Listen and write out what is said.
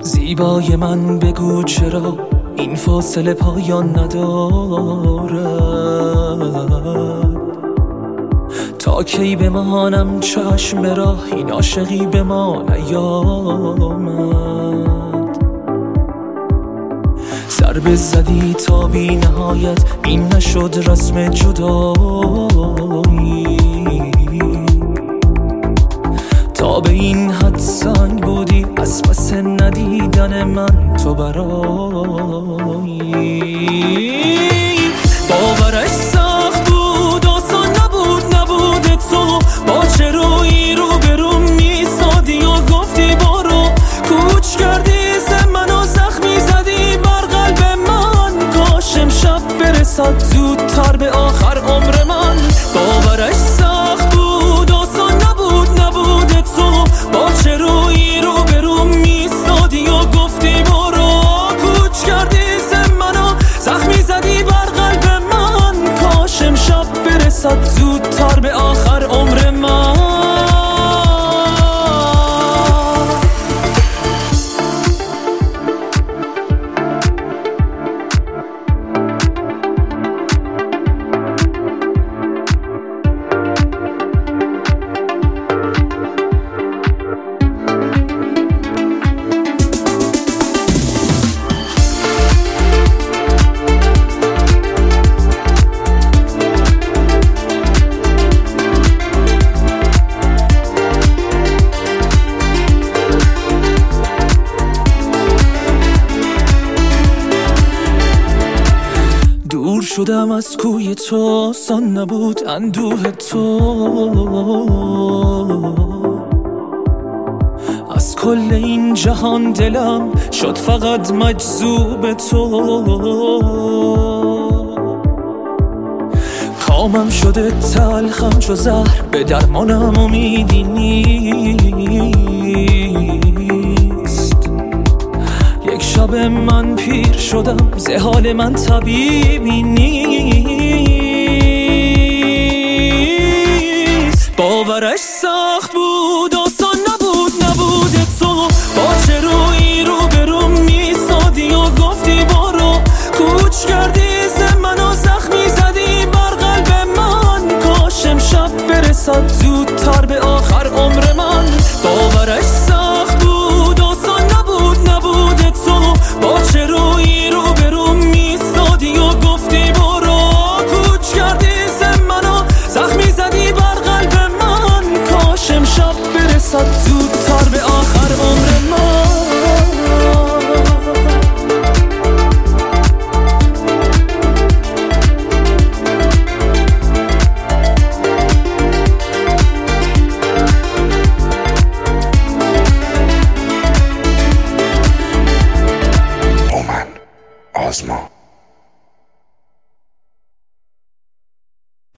زیبای من بگو چرا این فاصله پایان ندارد؟ تا کی بمانم چشم به راه این عاشقی به ما نیامد؟ ضربه زدی تا بی نهایت این نشد رسم جدایی، تا به این حد سنگ بودی از پس ندیدن من تو برایی. باورش سخت بود آسان نبود تو، با چه روی رو به رو میسادی و گفتی برو، کوچ کردی ز منو زخمی زدی بر قلب من، کاش امشب برسد زودتر به آخر عمر من. باورش سخت بود آسان نبود تو، با چه روی رو به رو میسادی و گفتی برو، کوچ کردی ز منو زخمی زدی بر قلب من، کاش امشب برسد زودتر به آخر عمر من. دور شدم از کوی تو آسان نبود اندوه تو، از کل این جهان دلم شد فقط مجذوب تو. کامم شده تلخم چو زهر به درمانم امیدی نیست. یک شب من پیر شدم ز حال من طبیبی نیست. باورش سخت بود آسان نبود تو، با چه روی رو به رو میسادی و گفتی برو، کوچ کردی ز منو زخمی زدی بر قلب من، کاش امشب برسد زودتر به آخر عمر من. باورش سخت بود آسان نبود تو، با چه روی رو به رو میسادی و گفتی برو، کوچ کردی ز منو زخمی زدی بر قلب من، کاش امشب برسد زودتر به آخر عمر من. آزما